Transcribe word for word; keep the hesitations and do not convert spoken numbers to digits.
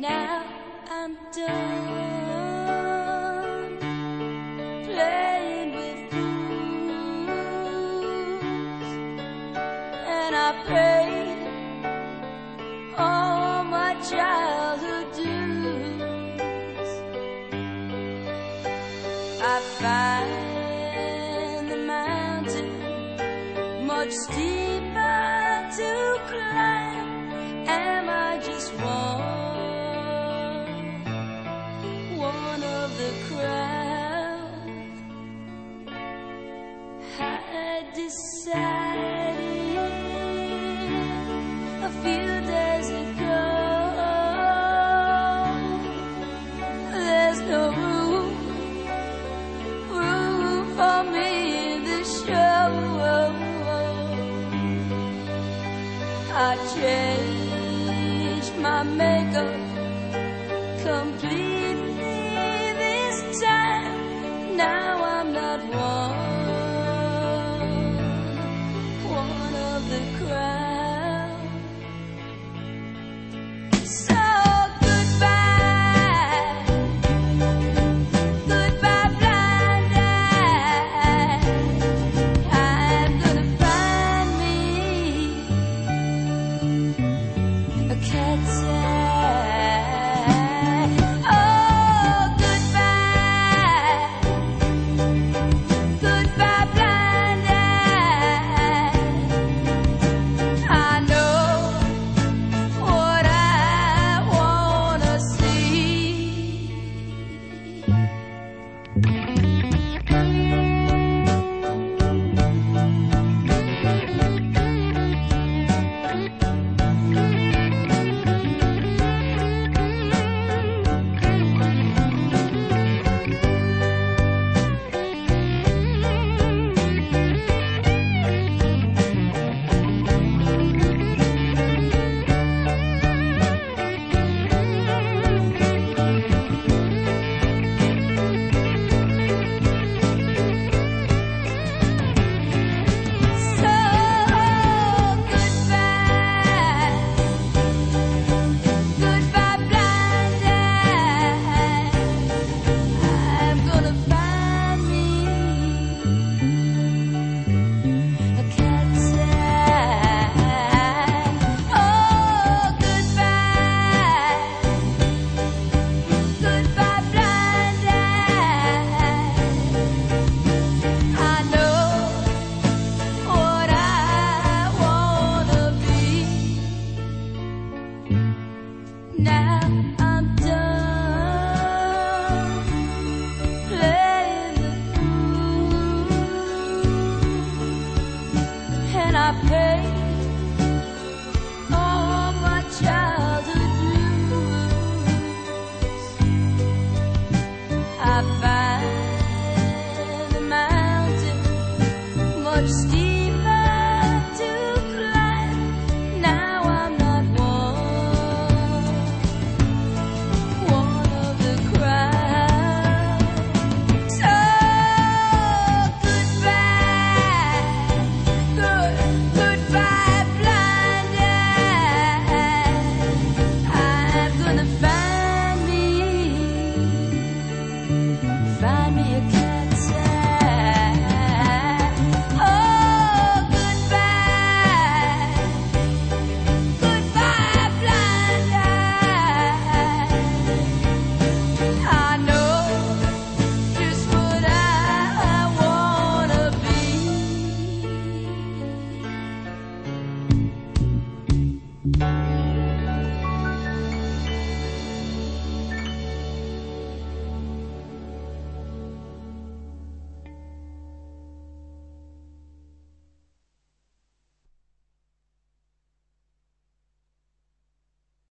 Now I'm done playing with fools, and I paid all my childhood dues. I find the mountain much steeper to climb. Am I just one? The crowd. I decided a few days ago there's no room, room for me in the show. I changed my makeup completely. Now I'm not one, one of the crowd. So goodbye, goodbye blind eye. I'm gonna find me a cat's eye. Oh, goodbye. Goodbye, blind eye. I know what I wanna see. Now I'm done playing the fool, and I paid all my childhood dues. I find the mountain much steeper